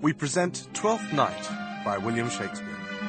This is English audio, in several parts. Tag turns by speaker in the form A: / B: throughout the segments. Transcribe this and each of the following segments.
A: we present Twelfth Night by William Shakespeare.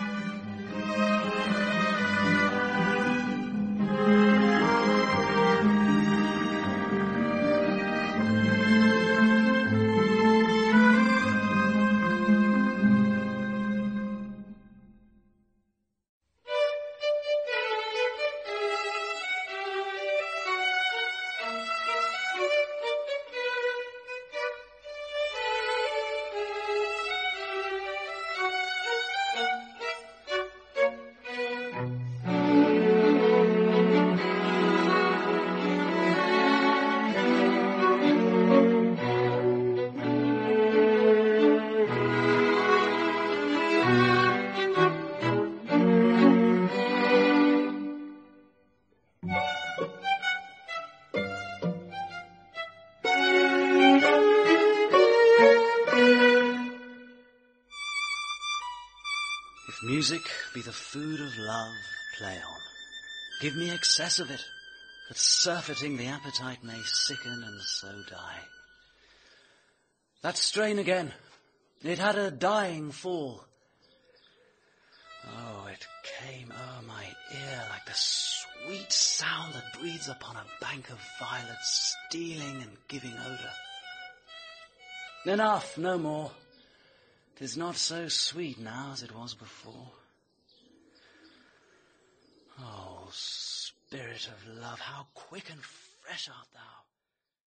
B: If music be the food of love, play on. Give me excess of it, that surfeiting the appetite may sicken and so die. That strain again, it had a dying fall. Oh, it came o'er my ear like the sweet sound that breathes upon a bank of violets, stealing and giving odour. Enough, no more. 'Tis not so sweet now as it was before. Oh, spirit of love, how quick and fresh art thou!